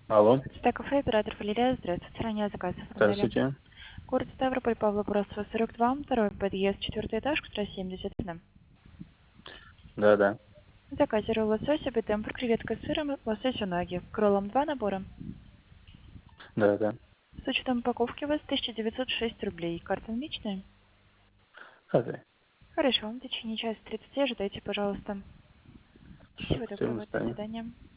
Алло, Стек кафе, оператор Валерия. Здравствуйте. Ранее заказ оформляли. здравствуйте. Город Ставрополь, Павла Бурасова, 42, второй подъезд, четвертый этаж, квартира 71. Да-да, В заказе ролл лосось, темпур, креветка с сыром, лосось унаги. Кроллом 2 набора. да-да. С учетом упаковки у вас 1906 рублей. Карта наличная? Окей. Хорошо, в течение часа 30 ожидайте, пожалуйста. Хорошо, Всего спасибо, до доброго, до свидания. свидания.